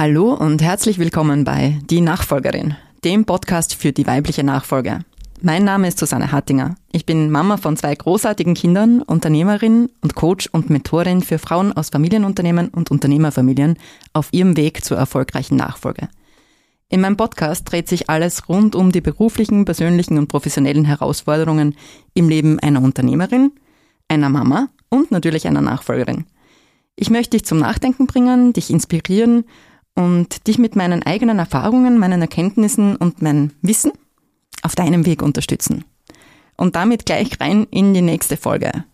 Hallo und herzlich willkommen bei Die Nachfolgerin, dem Podcast für die weibliche Nachfolge. Mein Name ist Susanne Hartinger. Ich bin Mama von 2 großartigen Kindern, Unternehmerin und Coach und Mentorin für Frauen aus Familienunternehmen und Unternehmerfamilien auf ihrem Weg zur erfolgreichen Nachfolge. In meinem Podcast dreht sich alles rund um die beruflichen, persönlichen und professionellen Herausforderungen im Leben einer Unternehmerin, einer Mama und natürlich einer Nachfolgerin. Ich möchte dich zum Nachdenken bringen, dich inspirieren und dich mit meinen eigenen Erfahrungen, meinen Erkenntnissen und meinem Wissen auf deinem Weg unterstützen. Und damit gleich rein in die nächste Folge.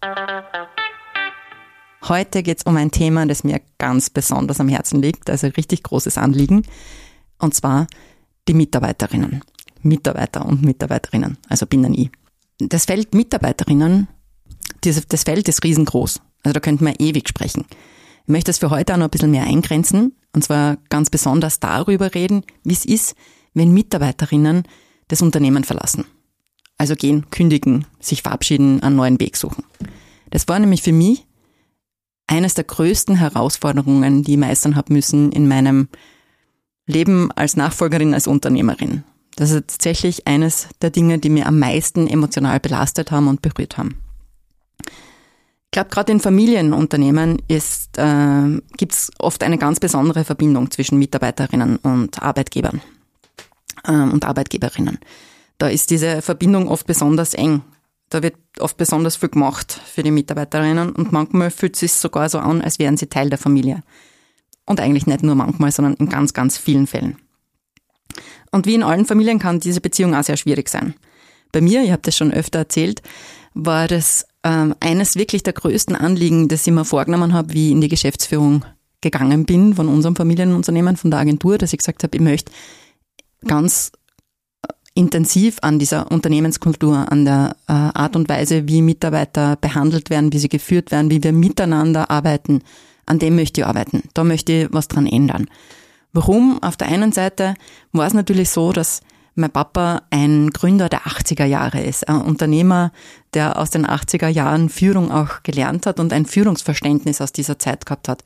Heute geht es um ein Thema, das mir ganz besonders am Herzen liegt, also ein richtig großes Anliegen, und zwar die Mitarbeiterinnen. Mitarbeiter und Mitarbeiterinnen, also bin dann ich. Das Feld Mitarbeiterinnen, das Feld ist riesengroß. Also da könnten wir ewig sprechen. Ich möchte es für heute auch noch ein bisschen mehr eingrenzen, und zwar ganz besonders darüber reden, wie es ist, wenn Mitarbeiterinnen das Unternehmen verlassen. Also gehen, kündigen, sich verabschieden, einen neuen Weg suchen. Das war nämlich für mich eines der größten Herausforderungen, die ich meistern habe müssen in meinem Leben als Nachfolgerin, als Unternehmerin. Das ist tatsächlich eines der Dinge, die mir am meisten emotional belastet haben und berührt haben. Ich glaube, gerade in Familienunternehmen gibt es oft eine ganz besondere Verbindung zwischen Mitarbeiterinnen und Arbeitgebern und Arbeitgeberinnen. Da ist diese Verbindung oft besonders eng. Da wird oft besonders viel gemacht für die Mitarbeiterinnen und manchmal fühlt es sich sogar so an, als wären sie Teil der Familie. Und eigentlich nicht nur manchmal, sondern in ganz, ganz vielen Fällen. Und wie in allen Familien kann diese Beziehung auch sehr schwierig sein. Bei mir, ich habe das schon öfter erzählt, war das eines wirklich der größten Anliegen, das ich mir vorgenommen habe, wie ich in die Geschäftsführung gegangen bin von unserem Familienunternehmen, von der Agentur, dass ich gesagt habe, ich möchte ganz intensiv an dieser Unternehmenskultur, an der Art und Weise, wie Mitarbeiter behandelt werden, wie sie geführt werden, wie wir miteinander arbeiten, an dem möchte ich arbeiten. Da möchte ich was dran ändern. Warum? Auf der einen Seite war es natürlich so, dass mein Papa ein Gründer der 80er Jahre ist, ein Unternehmer, der aus den 80er Jahren Führung auch gelernt hat und ein Führungsverständnis aus dieser Zeit gehabt hat.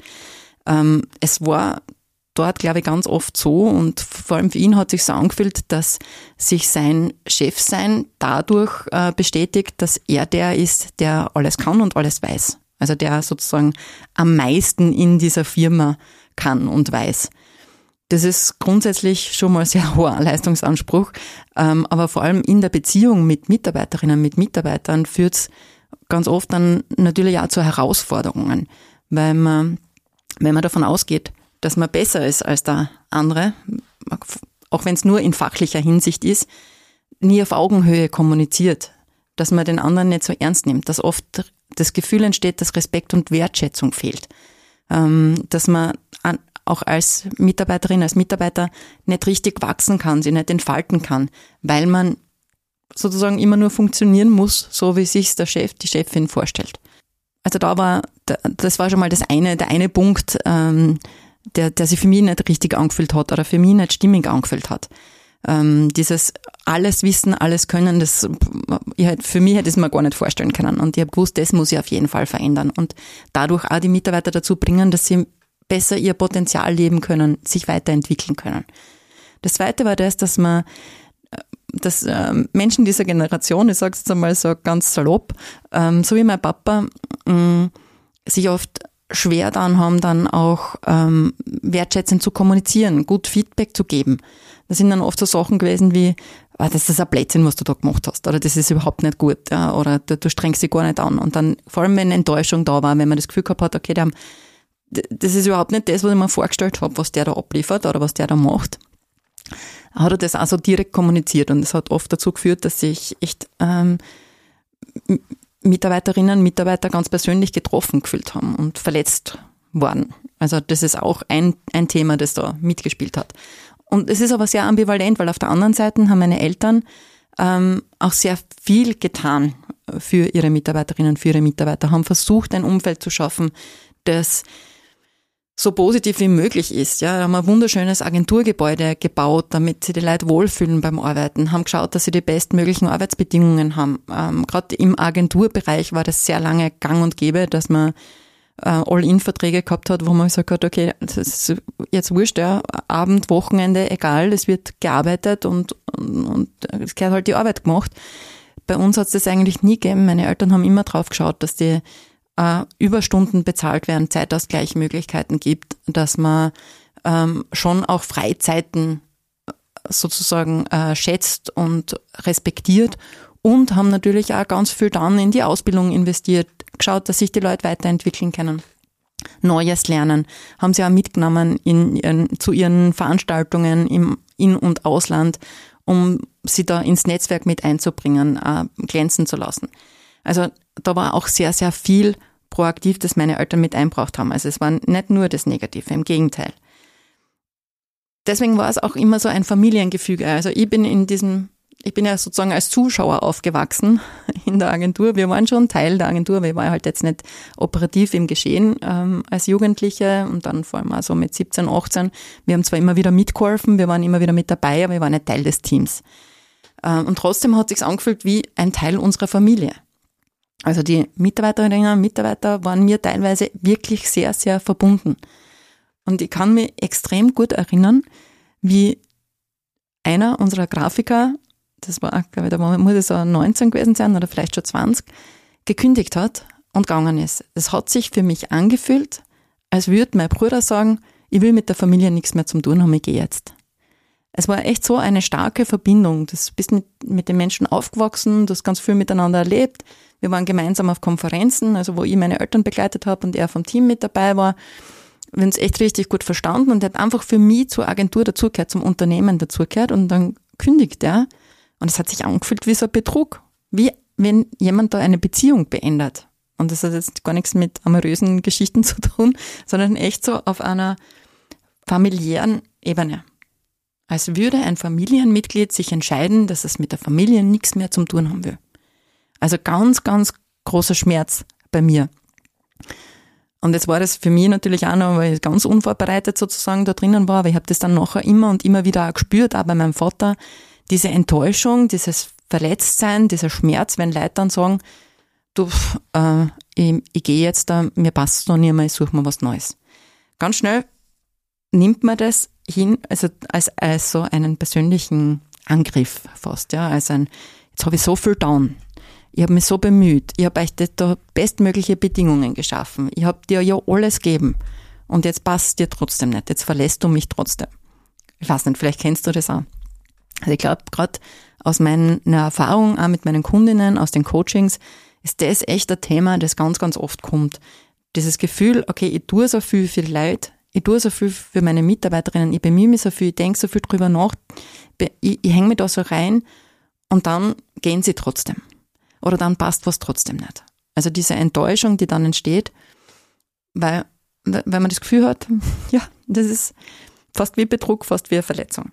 Es war dort, glaube ich, ganz oft so und vor allem für ihn hat sich so angefühlt, dass sich sein Chefsein dadurch bestätigt, dass er der ist, der alles kann und alles weiß. Also der sozusagen am meisten in dieser Firma kann und weiß. Das ist grundsätzlich schon mal sehr hoher Leistungsanspruch, aber vor allem in der Beziehung mit Mitarbeiterinnen, mit Mitarbeitern führt es ganz oft dann natürlich auch zu Herausforderungen, weil man, wenn man davon ausgeht, dass man besser ist als der andere, auch wenn es nur in fachlicher Hinsicht ist, nie auf Augenhöhe kommuniziert, dass man den anderen nicht so ernst nimmt, dass oft das Gefühl entsteht, dass Respekt und Wertschätzung fehlt, dass man auch als Mitarbeiterin, als Mitarbeiter nicht richtig wachsen kann, sich nicht entfalten kann, weil man sozusagen immer nur funktionieren muss, so wie sich der Chef, die Chefin vorstellt. Also das war schon mal der eine Punkt, der sich für mich nicht richtig angefühlt hat oder für mich nicht stimmig angefühlt hat. Dieses alles wissen, alles können, für mich hätte ich es mir gar nicht vorstellen können. Und ich habe gewusst, das muss ich auf jeden Fall verändern und dadurch auch die Mitarbeiter dazu bringen, dass sie besser ihr Potenzial leben können, sich weiterentwickeln können. Das Zweite war das, dass Menschen dieser Generation, ich sage es jetzt einmal so ganz salopp, so wie mein Papa, sich oft schwer daran haben, dann auch wertschätzend zu kommunizieren, gut Feedback zu geben. Das sind dann oft so Sachen gewesen wie, das ist ein Blödsinn, was du da gemacht hast, oder das ist überhaupt nicht gut, ja, oder du strengst dich gar nicht an. Und dann, vor allem wenn Enttäuschung da war, wenn man das Gefühl gehabt hat, okay, das ist überhaupt nicht das, was ich mir vorgestellt habe, was der da abliefert oder was der da macht, hat er das auch so direkt kommuniziert. Und das hat oft dazu geführt, dass sich echt Mitarbeiterinnen und Mitarbeiter ganz persönlich getroffen gefühlt haben und verletzt worden. Also das ist auch ein Thema, das da mitgespielt hat. Und es ist aber sehr ambivalent, weil auf der anderen Seite haben meine Eltern auch sehr viel getan für ihre Mitarbeiterinnen, für ihre Mitarbeiter, haben versucht, ein Umfeld zu schaffen, das so positiv wie möglich ist. Ja, haben ein wunderschönes Agenturgebäude gebaut, damit sich die Leute wohlfühlen beim Arbeiten, haben geschaut, dass sie die bestmöglichen Arbeitsbedingungen haben. Gerade im Agenturbereich war das sehr lange gang und gäbe, dass man All-In-Verträge gehabt hat, wo man gesagt hat, okay, das ist jetzt wurscht, ja, Abend, Wochenende, egal, es wird gearbeitet und es gehört halt die Arbeit gemacht. Bei uns hat es das eigentlich nie gegeben. Meine Eltern haben immer drauf geschaut, dass die Überstunden bezahlt werden, Zeitausgleichsmöglichkeiten gibt, dass man schon auch Freizeiten sozusagen schätzt und respektiert und haben natürlich auch ganz viel dann in die Ausbildung investiert, geschaut, dass sich die Leute weiterentwickeln können. Neues lernen, haben sie auch mitgenommen zu ihren Veranstaltungen im In- und Ausland, um sie da ins Netzwerk mit einzubringen, glänzen zu lassen. Also da war auch sehr, sehr viel proaktiv, das meine Eltern mit eingebracht haben. Also es war nicht nur das Negative, im Gegenteil. Deswegen war es auch immer so ein Familiengefüge. Also ich bin ja sozusagen als Zuschauer aufgewachsen in der Agentur. Wir waren schon Teil der Agentur, aber ich war halt jetzt nicht operativ im Geschehen als Jugendliche und dann vor allem auch so mit 17, 18. Wir haben zwar immer wieder mitgeholfen, wir waren immer wieder mit dabei, aber wir waren nicht Teil des Teams. Und trotzdem hat es sich angefühlt wie ein Teil unserer Familie. Also die Mitarbeiterinnen und Mitarbeiter waren mir teilweise wirklich sehr, sehr verbunden. Und ich kann mich extrem gut erinnern, wie einer unserer Grafiker, das war, glaube ich, da muss es so 19 gewesen sein oder vielleicht schon 20, gekündigt hat und gegangen ist. Es hat sich für mich angefühlt, als würde mein Bruder sagen, ich will mit der Familie nichts mehr zu tun haben, ich gehe jetzt. Es war echt so eine starke Verbindung. Du bist mit den Menschen aufgewachsen, du hast ganz viel miteinander erlebt. Wir waren gemeinsam auf Konferenzen, also wo ich meine Eltern begleitet habe und er vom Team mit dabei war. Wir haben uns echt richtig gut verstanden und er hat einfach für mich zur Agentur dazugehört, zum Unternehmen dazugehört und dann kündigt er. Und es hat sich angefühlt wie so ein Betrug, wie wenn jemand da eine Beziehung beendet. Und das hat jetzt gar nichts mit amorösen Geschichten zu tun, sondern echt so auf einer familiären Ebene. Als würde ein Familienmitglied sich entscheiden, dass es mit der Familie nichts mehr zu tun haben will. Also ganz, ganz großer Schmerz bei mir. Und jetzt war das für mich natürlich auch noch, weil ich ganz unvorbereitet sozusagen da drinnen war, aber ich habe das dann nachher immer und immer wieder auch gespürt, auch bei meinem Vater, diese Enttäuschung, dieses Verletztsein, dieser Schmerz, wenn Leute dann sagen, du, ich gehe jetzt da, mir passt es noch nicht mehr, ich suche mir was Neues. Ganz schnell nimmt man das hin, also als so einen persönlichen Angriff fast, ja, jetzt habe ich so viel down. Ich habe mich so bemüht, ich habe euch da bestmögliche Bedingungen geschaffen, ich habe dir ja alles gegeben und jetzt passt es dir trotzdem nicht, jetzt verlässt du mich trotzdem. Ich weiß nicht, vielleicht kennst du das auch. Also ich glaube, gerade aus meiner Erfahrung auch mit meinen Kundinnen, aus den Coachings, ist das echt ein Thema, das ganz, ganz oft kommt. Dieses Gefühl, okay, ich tue so viel für die Leute, ich tue so viel für meine Mitarbeiterinnen, ich bemühe mich so viel, ich denke so viel drüber nach, ich hänge mich da so rein und dann gehen sie trotzdem. Oder dann passt was trotzdem nicht. Also diese Enttäuschung, die dann entsteht, weil man das Gefühl hat, ja, das ist fast wie Betrug, fast wie eine Verletzung.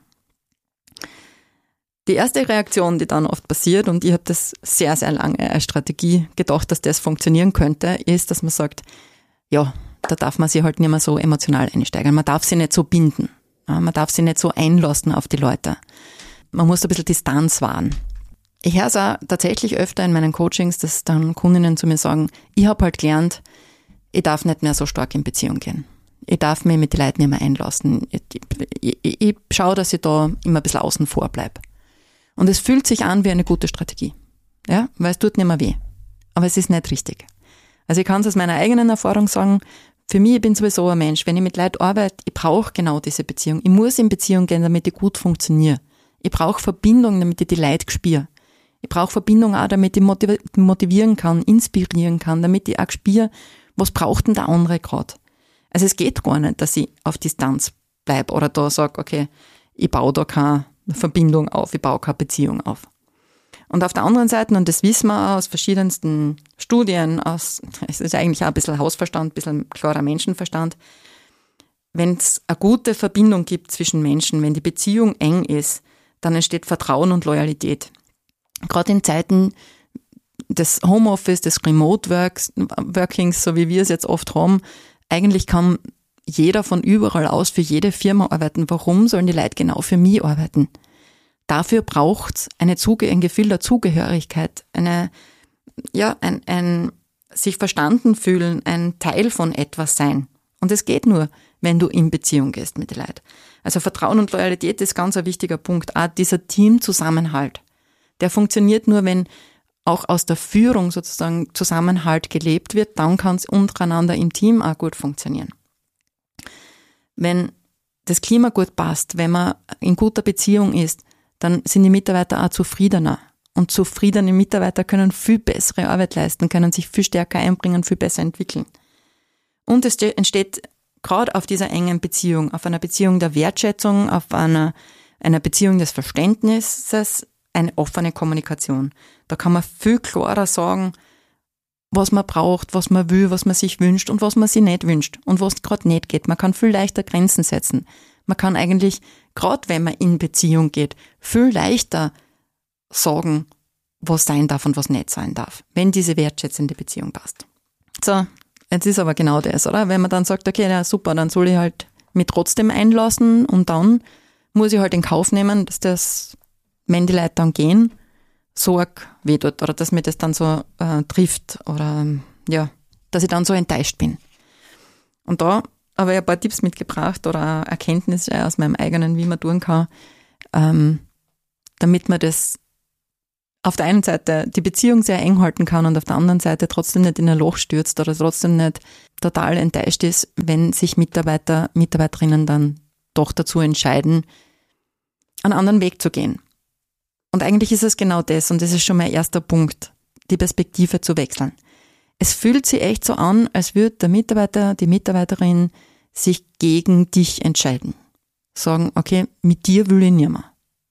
Die erste Reaktion, die dann oft passiert, und ich habe das sehr, sehr lange als Strategie gedacht, dass das funktionieren könnte, ist, dass man sagt, ja, da darf man sich halt nicht mehr so emotional einsteigen. Man darf sich nicht so binden. Man darf sich nicht so einlassen auf die Leute. Man muss ein bisschen Distanz wahren. Ich höre es auch tatsächlich öfter in meinen Coachings, dass dann Kundinnen zu mir sagen, ich habe halt gelernt, ich darf nicht mehr so stark in Beziehung gehen. Ich darf mich mit den Leuten nicht mehr einlassen. Ich schaue, dass ich da immer ein bisschen außen vor bleibe. Und es fühlt sich an wie eine gute Strategie. Ja, weil es tut nicht mehr weh. Aber es ist nicht richtig. Also ich kann es aus meiner eigenen Erfahrung sagen, für mich, ich bin sowieso ein Mensch, wenn ich mit Leuten arbeite, ich brauche genau diese Beziehung. Ich muss in Beziehung gehen, damit ich gut funktioniere. Ich brauche Verbindung, damit ich die Leute spüre. Ich brauche Verbindung auch, damit ich motivieren kann, inspirieren kann, damit ich auch spüre, was braucht denn der andere gerade. Also es geht gar nicht, dass ich auf Distanz bleibe oder da sage, okay, ich baue da keine Verbindung auf, ich baue keine Beziehung auf. Und auf der anderen Seite, und das wissen wir aus verschiedensten Studien, es ist eigentlich auch ein bisschen Hausverstand, ein bisschen klarer Menschenverstand, wenn es eine gute Verbindung gibt zwischen Menschen, wenn die Beziehung eng ist, dann entsteht Vertrauen und Loyalität. Gerade in Zeiten des Homeoffice, des Remote-Workings, so wie wir es jetzt oft haben, eigentlich kann jeder von überall aus für jede Firma arbeiten. Warum sollen die Leute genau für mich arbeiten? Dafür braucht es ein Gefühl der Zugehörigkeit, ein sich verstanden fühlen, ein Teil von etwas sein. Und es geht nur, wenn du in Beziehung gehst mit den Leuten. Also Vertrauen und Loyalität ist ganz ein wichtiger Punkt. Auch dieser Teamzusammenhalt, der funktioniert nur, wenn auch aus der Führung sozusagen Zusammenhalt gelebt wird, dann kann es untereinander im Team auch gut funktionieren. Wenn das Klima gut passt, wenn man in guter Beziehung ist, dann sind die Mitarbeiter auch zufriedener. Und zufriedene Mitarbeiter können viel bessere Arbeit leisten, können sich viel stärker einbringen, viel besser entwickeln. Und es entsteht gerade auf dieser engen Beziehung, auf einer Beziehung der Wertschätzung, auf einer Beziehung des Verständnisses, eine offene Kommunikation. Da kann man viel klarer sagen, was man braucht, was man will, was man sich wünscht und was man sich nicht wünscht und was gerade nicht geht. Man kann viel leichter Grenzen setzen. Man kann eigentlich, gerade wenn man in Beziehung geht, viel leichter sagen, was sein darf und was nicht sein darf, wenn diese wertschätzende Beziehung passt. So, jetzt ist aber genau das, oder? Wenn man dann sagt, okay, na super, dann soll ich halt mich trotzdem einlassen und dann muss ich halt in Kauf nehmen, dass das, wenn die Leute dann gehen, so arg weh tut oder dass mir das dann so trifft oder ja, dass ich dann so enttäuscht bin. Und da habe ich ein paar Tipps mitgebracht oder Erkenntnisse aus meinem eigenen, wie man tun kann, damit man das auf der einen Seite die Beziehung sehr eng halten kann und auf der anderen Seite trotzdem nicht in ein Loch stürzt oder trotzdem nicht total enttäuscht ist, wenn sich Mitarbeiterinnen dann doch dazu entscheiden, einen anderen Weg zu gehen. Und eigentlich ist es genau das, und das ist schon mein erster Punkt, die Perspektive zu wechseln. Es fühlt sich echt so an, als würde der Mitarbeiter, die Mitarbeiterin sich gegen dich entscheiden. Sagen, okay, mit dir will ich nicht mehr.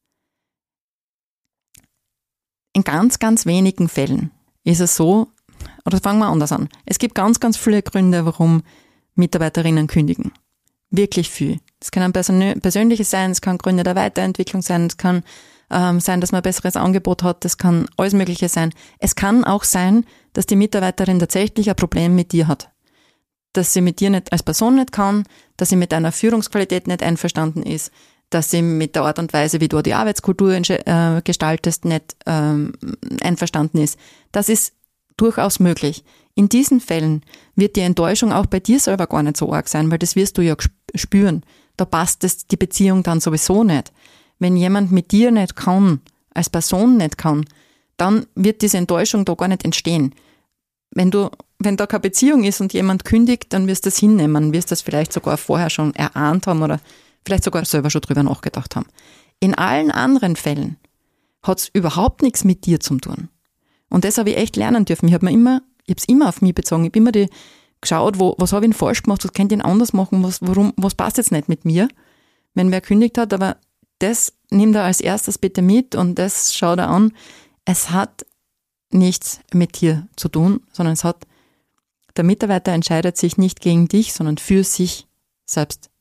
In ganz, ganz wenigen Fällen ist es so, oder fangen wir anders an. Es gibt ganz, ganz viele Gründe, warum Mitarbeiterinnen kündigen. Wirklich viel. Es kann ein persönliches sein, es kann Gründe der Weiterentwicklung sein, es kann sein, dass man ein besseres Angebot hat, das kann alles Mögliche sein. Es kann auch sein, dass die Mitarbeiterin tatsächlich ein Problem mit dir hat. Dass sie mit dir nicht als Person nicht kann, dass sie mit deiner Führungsqualität nicht einverstanden ist, dass sie mit der Art und Weise, wie du die Arbeitskultur gestaltest, nicht einverstanden ist. Das ist durchaus möglich. In diesen Fällen wird die Enttäuschung auch bei dir selber gar nicht so arg sein, weil das wirst du ja spüren. Da passt die Beziehung dann sowieso nicht. Wenn jemand mit dir nicht kann, als Person nicht kann, dann wird diese Enttäuschung da gar nicht entstehen. Wenn da keine Beziehung ist und jemand kündigt, dann wirst du das hinnehmen, wirst das vielleicht sogar vorher schon erahnt haben oder vielleicht sogar selber schon drüber nachgedacht haben. In allen anderen Fällen hat es überhaupt nichts mit dir zu tun. Und das habe ich echt lernen dürfen. Ich habe es immer auf mich bezogen. Ich habe immer geschaut, was habe ich denn falsch gemacht, was könnte ich denn anders machen, was passt jetzt nicht mit mir, wenn wer kündigt hat, aber das nimmt er als erstes bitte mit und das schaut er an. Es hat nichts mit dir zu tun, sondern der Mitarbeiter entscheidet sich nicht gegen dich, sondern für sich selbst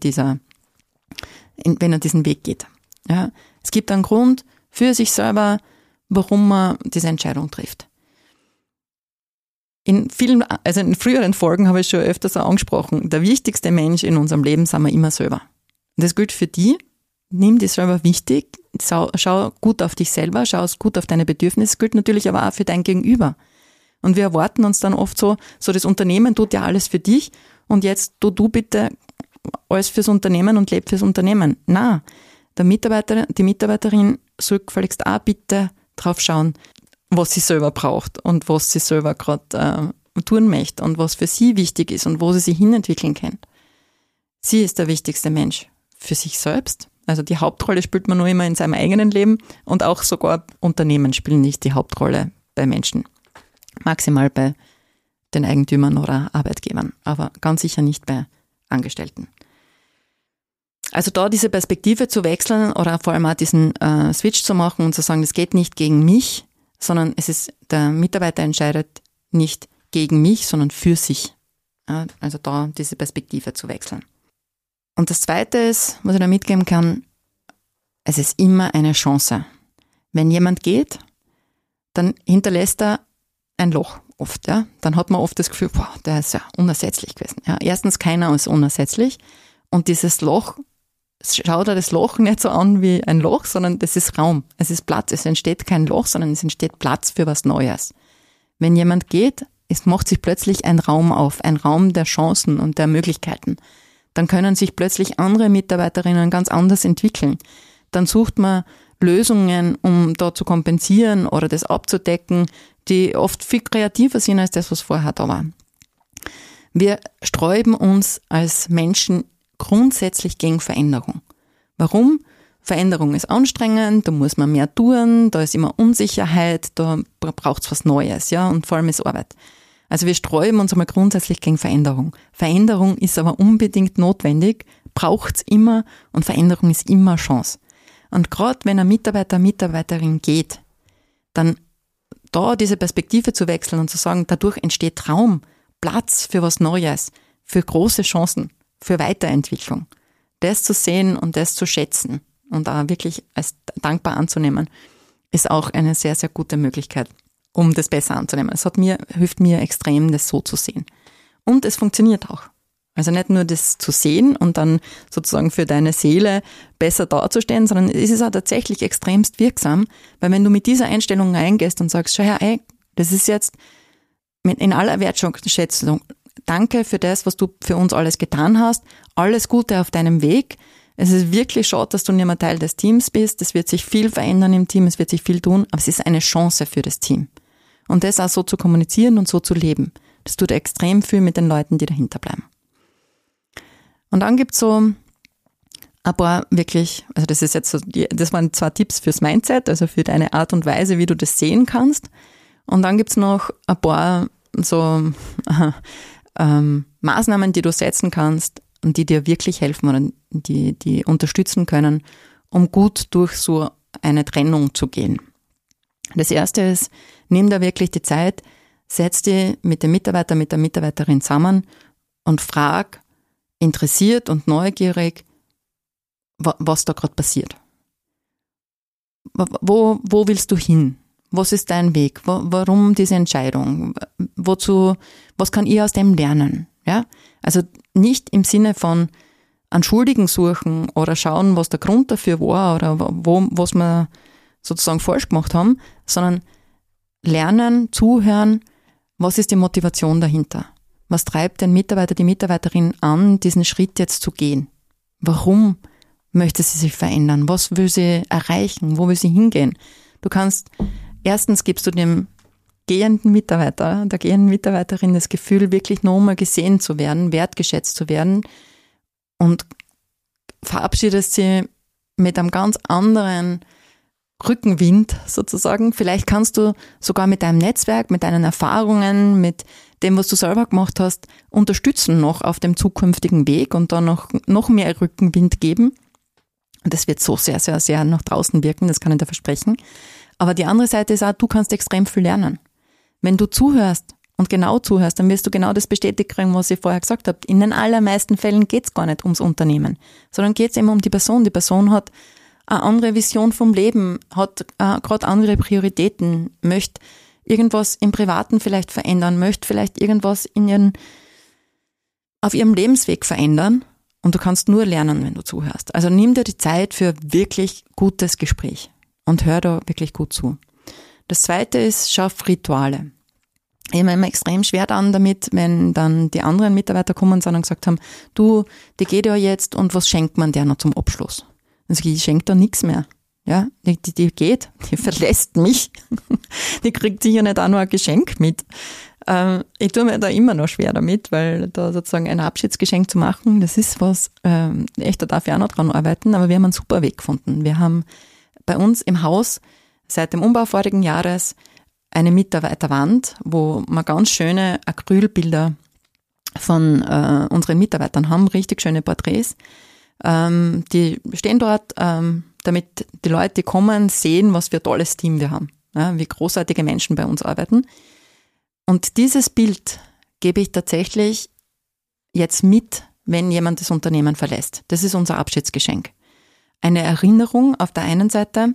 wenn er diesen Weg geht. Ja, es gibt einen Grund für sich selber, warum man diese Entscheidung trifft. In früheren Folgen habe ich schon öfters auch angesprochen, der wichtigste Mensch in unserem Leben sind wir immer selber. Und das gilt für die. Nimm dich selber wichtig, schau gut auf dich selber, schau gut auf deine Bedürfnisse, das gilt natürlich aber auch für dein Gegenüber. Und wir erwarten uns dann oft so das Unternehmen tut ja alles für dich und jetzt tu du bitte alles fürs Unternehmen und leb fürs Unternehmen. Na, die Mitarbeiterin soll gefälligst auch bitte drauf schauen, was sie selber braucht und was sie selber gerade tun möchte und was für sie wichtig ist und wo sie sich hinentwickeln kann. Sie ist der wichtigste Mensch für sich selbst. Also die Hauptrolle spielt man nur immer in seinem eigenen Leben und auch sogar Unternehmen spielen nicht die Hauptrolle bei Menschen. Maximal bei den Eigentümern oder Arbeitgebern, aber ganz sicher nicht bei Angestellten. Also da diese Perspektive zu wechseln oder vor allem auch diesen Switch zu machen und zu sagen, es geht nicht gegen mich, sondern der Mitarbeiter entscheidet nicht gegen mich, sondern für sich. Ja, also da diese Perspektive zu wechseln. Und das Zweite ist, was ich da mitgeben kann, es ist immer eine Chance. Wenn jemand geht, dann hinterlässt er ein Loch oft. Ja? Dann hat man oft das Gefühl, der ist ja unersetzlich gewesen. Ja? Erstens, keiner ist unersetzlich. Und dieses Loch, schaut er das Loch nicht so an wie ein Loch, sondern das ist Raum, es ist Platz. Es entsteht kein Loch, sondern es entsteht Platz für was Neues. Wenn jemand geht, es macht sich plötzlich ein Raum auf, ein Raum der Chancen und der Möglichkeiten. Dann können sich plötzlich andere Mitarbeiterinnen ganz anders entwickeln. Dann sucht man Lösungen, um da zu kompensieren oder das abzudecken, die oft viel kreativer sind als das, was vorher da war. Wir sträuben uns als Menschen grundsätzlich gegen Veränderung. Warum? Veränderung ist anstrengend, da muss man mehr tun, da ist immer Unsicherheit, da braucht es was Neues, ja, und vor allem ist Arbeit. Also wir sträuben uns einmal grundsätzlich gegen Veränderung. Veränderung ist aber unbedingt notwendig, braucht es immer und Veränderung ist immer Chance. Und gerade wenn ein Mitarbeiter, Mitarbeiterin geht, dann da diese Perspektive zu wechseln und zu sagen, dadurch entsteht Raum, Platz für was Neues, für große Chancen, für Weiterentwicklung. Das zu sehen und das zu schätzen und auch wirklich als dankbar anzunehmen, ist auch eine sehr, sehr gute Möglichkeit, um das besser anzunehmen. Es hilft mir extrem, das so zu sehen. Und es funktioniert auch. Also nicht nur das zu sehen und dann sozusagen für deine Seele besser dazustehen, sondern es ist auch tatsächlich extremst wirksam, weil wenn du mit dieser Einstellung reingehst und sagst, schau her, ey, das ist jetzt in aller Wertschätzung, danke für das, was du für uns alles getan hast, alles Gute auf deinem Weg. Es ist wirklich schade, dass du nicht mehr Teil des Teams bist, es wird sich viel verändern im Team, es wird sich viel tun, aber es ist eine Chance für das Team. Und das auch so zu kommunizieren und so zu leben, das tut extrem viel mit den Leuten, die dahinter bleiben. Und dann gibt's so ein paar wirklich, also das ist jetzt so, das waren 2 Tipps fürs Mindset, also für deine Art und Weise, wie du das sehen kannst. Und dann gibt's noch ein paar so Maßnahmen, die du setzen kannst und die dir wirklich helfen oder die unterstützen können, um gut durch so eine Trennung zu gehen. Das erste ist, nimm da wirklich die Zeit, setz dich mit dem Mitarbeiter, mit der Mitarbeiterin zusammen und frag interessiert und neugierig, was da gerade passiert. Wo willst du hin? Was ist dein Weg? Warum diese Entscheidung? Was kann ich aus dem lernen? Ja? Also nicht im Sinne von einen Schuldigen suchen oder schauen, was der Grund dafür war oder was wir sozusagen falsch gemacht haben, sondern lernen, zuhören, was ist die Motivation dahinter? Was treibt den Mitarbeiter, die Mitarbeiterin an, diesen Schritt jetzt zu gehen? Warum möchte sie sich verändern? Was will sie erreichen? Wo will sie hingehen? Du kannst, erstens gibst du dem gehenden Mitarbeiter, der gehenden Mitarbeiterin das Gefühl, wirklich nochmal gesehen zu werden, wertgeschätzt zu werden und verabschiedest sie mit einem ganz anderen Rückenwind sozusagen. Vielleicht kannst du sogar mit deinem Netzwerk, mit deinen Erfahrungen, mit dem, was du selber gemacht hast, unterstützen noch auf dem zukünftigen Weg und dann noch mehr Rückenwind geben. Und das wird so sehr, sehr, sehr nach draußen wirken, das kann ich dir versprechen. Aber die andere Seite ist auch, du kannst extrem viel lernen. Wenn du zuhörst und genau zuhörst, dann wirst du genau das bestätigt kriegen, was ich vorher gesagt habe. In den allermeisten Fällen geht es gar nicht ums Unternehmen, sondern geht es immer um die Person. Die Person hat eine andere Vision vom Leben, hat gerade andere Prioritäten, möchte irgendwas im Privaten vielleicht verändern, möchte vielleicht irgendwas auf ihrem Lebensweg verändern und du kannst nur lernen, wenn du zuhörst. Also nimm dir die Zeit für wirklich gutes Gespräch und hör da wirklich gut zu. Das Zweite ist, schaff Rituale. Ich habe immer extrem schwer dann damit, wenn dann die anderen Mitarbeiter kommen sind und gesagt haben, du, die geht ja jetzt und was schenkt man der noch zum Abschluss? Also ich schenke da nichts mehr. Ja, die geht, die verlässt mich. Die kriegt sicher nicht auch noch ein Geschenk mit. Ich tue mir da immer noch schwer damit, weil da sozusagen ein Abschiedsgeschenk zu machen, das ist was, echt, da darf ich auch noch dran arbeiten, aber wir haben einen super Weg gefunden. Wir haben bei uns im Haus seit dem Umbau vorigen Jahres eine Mitarbeiterwand, wo wir ganz schöne Acrylbilder von unseren Mitarbeitern haben, richtig schöne Porträts. Die stehen dort, damit die Leute, die kommen, sehen, was für ein tolles Team wir haben, ja, wie großartige Menschen bei uns arbeiten. Und dieses Bild gebe ich tatsächlich jetzt mit, wenn jemand das Unternehmen verlässt. Das ist unser Abschiedsgeschenk. Eine Erinnerung auf der einen Seite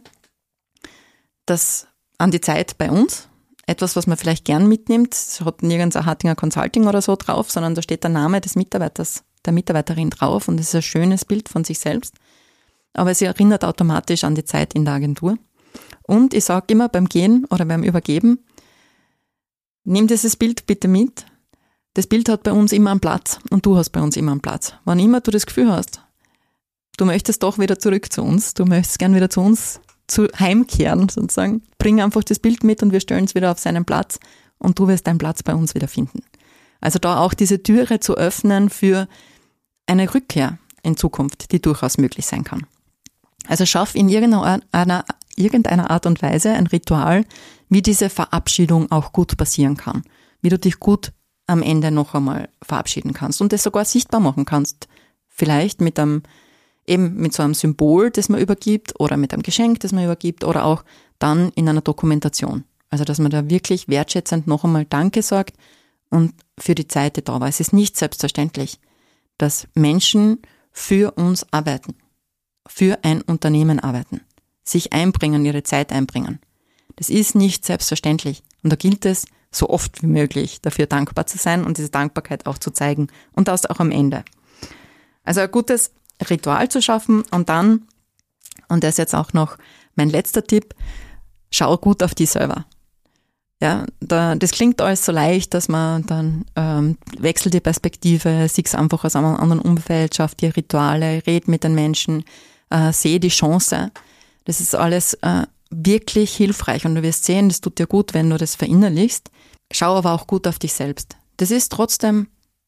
an die Zeit bei uns, etwas, was man vielleicht gern mitnimmt. Es hat nirgends ein Hartinger Consulting oder so drauf, sondern da steht der Name des Mitarbeiters, der Mitarbeiterin drauf und es ist ein schönes Bild von sich selbst. Aber sie erinnert automatisch an die Zeit in der Agentur. Und ich sage immer beim Gehen oder beim Übergeben, Nimm dieses Bild bitte mit. Das Bild hat bei uns immer einen Platz und du hast bei uns immer einen Platz. Wann immer du das Gefühl hast, du möchtest doch wieder zurück zu uns, du möchtest gern wieder zu uns heimkehren sozusagen, bring einfach das Bild mit und wir stellen es wieder auf seinen Platz und du wirst deinen Platz bei uns wieder finden. Also da auch diese Türe zu öffnen für eine Rückkehr in Zukunft, die durchaus möglich sein kann. Also schaff in irgendeiner Art und Weise ein Ritual, wie diese Verabschiedung auch gut passieren kann, wie du dich gut am Ende noch einmal verabschieden kannst und das sogar sichtbar machen kannst. Vielleicht mit so einem Symbol, das man übergibt oder mit einem Geschenk, das man übergibt oder auch dann in einer Dokumentation. Also dass man da wirklich wertschätzend noch einmal Danke sagt und für die Zeit, die da war. Es ist nicht selbstverständlich, dass Menschen für uns arbeiten, für ein Unternehmen arbeiten, sich einbringen, ihre Zeit einbringen. Das ist nicht selbstverständlich und da gilt es, so oft wie möglich dafür dankbar zu sein und diese Dankbarkeit auch zu zeigen und das auch am Ende. Also ein gutes Ritual zu schaffen und dann, und das ist jetzt auch noch mein letzter Tipp, schau gut auf dich selber. Ja, das klingt alles so leicht, dass man dann wechselt die Perspektive, siehst einfach aus einem anderen Umfeld, schaff dir Rituale, red mit den Menschen, sehe die Chance. Das ist alles wirklich hilfreich und du wirst sehen, das tut dir gut, wenn du das verinnerlichst. Schau aber auch gut auf dich selbst. Das ist trotzdem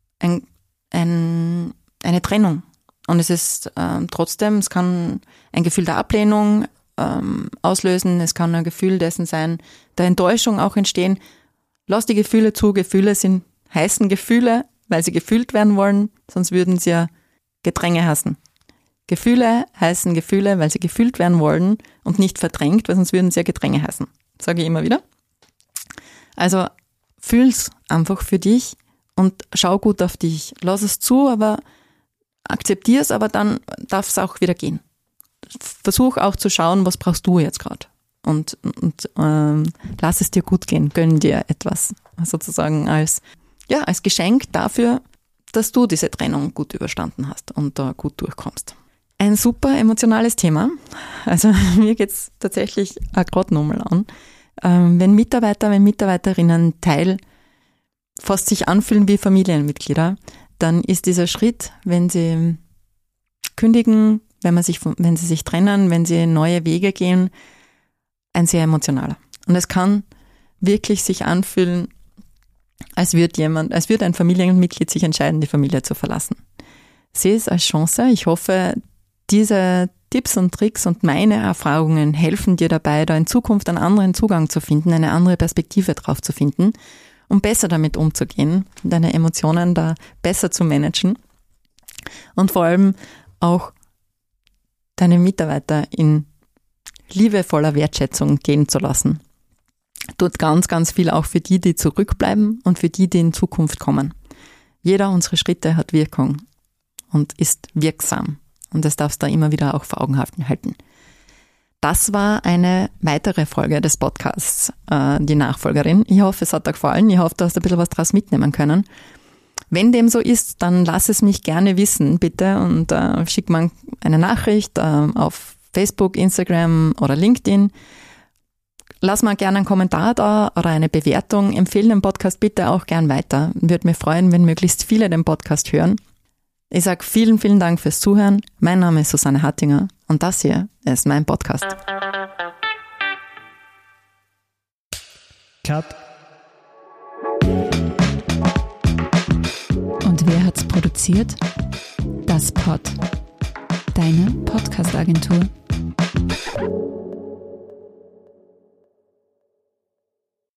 eine Trennung. Und es ist trotzdem, es kann ein Gefühl der Ablehnung auslösen, es kann ein Gefühl dessen sein, der Enttäuschung auch entstehen. Lass die Gefühle zu, Gefühle heißen Gefühle, weil sie gefühlt werden wollen, sonst würden sie ja Gedränge heißen. Gefühle heißen Gefühle, weil sie gefühlt werden wollen und nicht verdrängt, weil sonst würden sie ja Gedränge heißen. Sage ich immer wieder. Also fühl's einfach für dich und schau gut auf dich. Lass es zu, aber akzeptier es, aber dann darf es auch wieder gehen. Versuch auch zu schauen, was brauchst du jetzt gerade und lass es dir gut gehen, gönn dir etwas sozusagen als Geschenk dafür, dass du diese Trennung gut überstanden hast und da gut durchkommst. Ein super emotionales Thema, also mir geht's tatsächlich auch gerade nochmal an. Wenn Mitarbeiterinnen fast sich anfühlen wie Familienmitglieder, dann ist dieser Schritt, wenn sie kündigen, wenn sie sich trennen, wenn sie neue Wege gehen, ein sehr emotionaler. Und es kann wirklich sich anfühlen, als würde ein Familienmitglied sich entscheiden, die Familie zu verlassen. Sehe es als Chance. Ich hoffe, diese Tipps und Tricks und meine Erfahrungen helfen dir dabei, da in Zukunft einen anderen Zugang zu finden, eine andere Perspektive drauf zu finden, um besser damit umzugehen, deine Emotionen da besser zu managen und vor allem auch deine Mitarbeiter in liebevoller Wertschätzung gehen zu lassen. Tut ganz, ganz viel auch für die zurückbleiben und für die in Zukunft kommen. Jeder unserer Schritte hat Wirkung und ist wirksam. Und das darfst du immer wieder auch vor Augen halten. Das war eine weitere Folge des Podcasts, die Nachfolgerin. Ich hoffe, es hat dir gefallen. Ich hoffe, du hast ein bisschen was daraus mitnehmen können. Wenn dem so ist, dann lass es mich gerne wissen, bitte. Und schick mir eine Nachricht auf Facebook, Instagram oder LinkedIn. Lass mal gerne einen Kommentar da oder eine Bewertung. Empfehle den Podcast bitte auch gern weiter. Würde mich freuen, wenn möglichst viele den Podcast hören. Ich sage vielen, vielen Dank fürs Zuhören. Mein Name ist Susanne Hattinger und das hier ist mein Podcast. Cut. Und wer hat's produziert? Das Pod. Deine Podcast-Agentur.